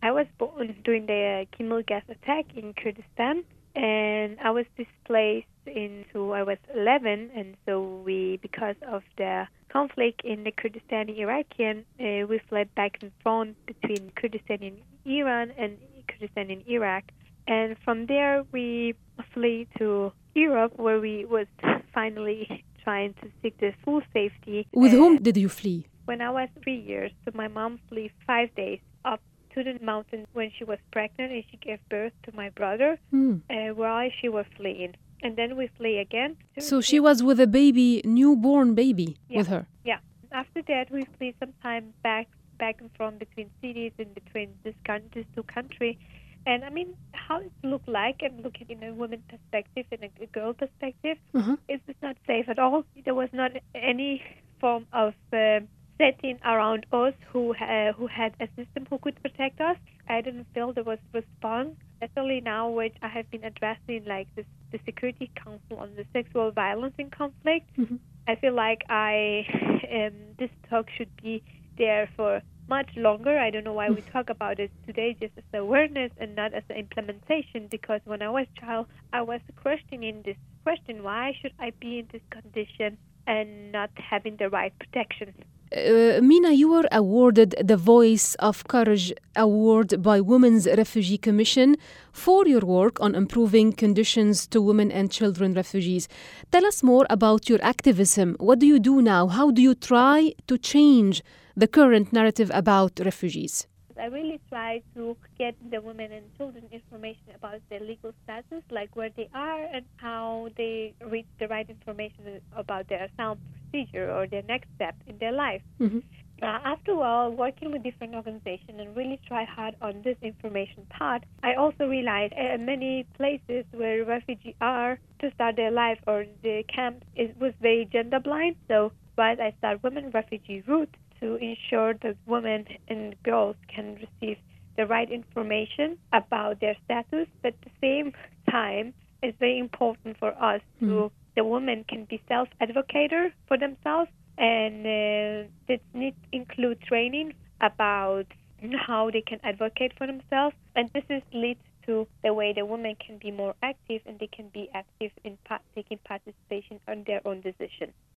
I was born during the Kimil gas attack in Kurdistan, and I was displaced so I was 11, and so because of the conflict in the Kurdistani-Iraqian, we fled back and forth between Kurdistan in Iran and Kurdistan in Iraq. And from there, we flee to Europe, where we was finally trying to seek the full safety. With whom did you flee? When I was 3 years, so my mom flee 5 days up to the mountain when she was pregnant, and she gave birth to my brother while she was fleeing. And then we flee again. So she was with a newborn baby with her? Yeah. After that, we flee sometime back and forth between cities and between these two countries. And I mean, how it looked like, and looking in a woman perspective and a girl perspective, it was not safe at all. There was not any form of setting around us who had a system who could protect us. I didn't feel there was response, especially now, which I have been addressing, like the Security Council on the Sexual Violence in Conflict. I feel like this talk should be there for much longer. I don't know why we talk about it today just as awareness and not as an implementation, because when I was a child, I was questioning this question, why should I be in this condition and not having the right protection? Mina, you were awarded the Voice of Courage Award by Women's Refugee Commission for your work on improving conditions to women and children refugees. Tell us more about your activism. What do you do now? How do you try to change the current narrative about refugees? I really try to get the women and children information about their legal status, like where they are and how they reach the right information about their asylum procedure or their next step in their life. After all, working with different organizations and really try hard on this information part, I also realized many places where refugees are to start their life or the camp was very gender blind. So I started Women Refugee Route to ensure that women and girls can receive the right information about their status, but at the same time, it's very important for us the women can be self-advocator for themselves, and this needs to include training about how they can advocate for themselves, and this leads to the way the women can be more active, and they can be active in taking participation on their own decision.